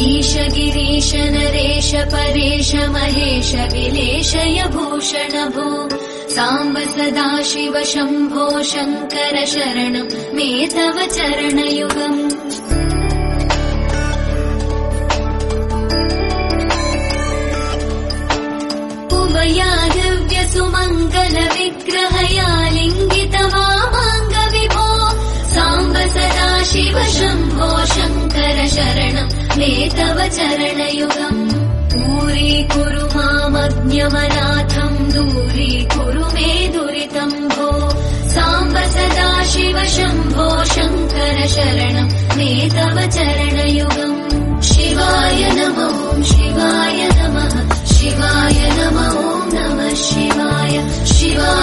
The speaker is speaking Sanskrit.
ईश गिरीश नरेश परेश महेश विलेशय भूषण भो साम्ब सदाशिव शम्भो शङ्कर शरणं मे तव चरणयुगम् उभयादिव्य सुमङ्गल विग्रहया लिङ्गित वामाङ्ग विभो साम्ब सदाशिव शम्भो शङ्कर शरणं मे तव चरणयुगम् दूरीकुरु मामज्ञमनाथम् दूरीकुरु मे दुरितम् भो साम्ब सदाशिव शम्भो शङ्कर शरणं मे तव चरणयुगम् शिवाय नमः शिवाय नमः शिवाय नमः नमः शिवाय शिवाय